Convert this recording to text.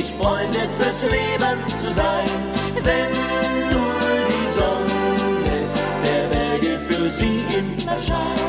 nicht Freunde fürs Leben zu sein, wenn nur die Sonne der Berge für sie immer scheint.